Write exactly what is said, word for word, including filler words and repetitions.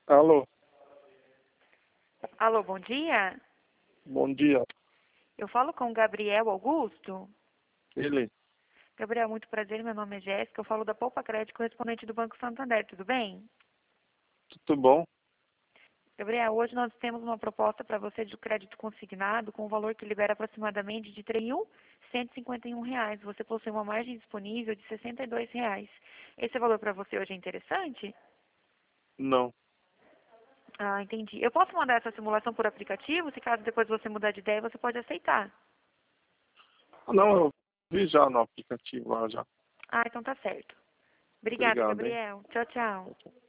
Alô, Alô, bom dia. bom dia. Eu falo com o Gabriel Augusto. Ele, Gabriel, muito prazer, meu nome é Jéssica. Eu falo da Poupa Crédito, correspondente do Banco Santander, tudo bem? tudo bom? Gabriel, hoje nós temos uma proposta para você de crédito consignado com um valor que libera aproximadamente de três mil cento e cinquenta e um reais. Você possui uma margem disponível de sessenta e dois reais. Esse valor para você hoje é interessante? Não. Ah, entendi. Eu posso mandar essa simulação por aplicativo? Se caso depois você mudar de ideia, você pode aceitar. Ah, não, eu vi já no aplicativo lá já. Ah, então tá certo. Obrigada, Obrigado, hein? Gabriel. Tchau, tchau.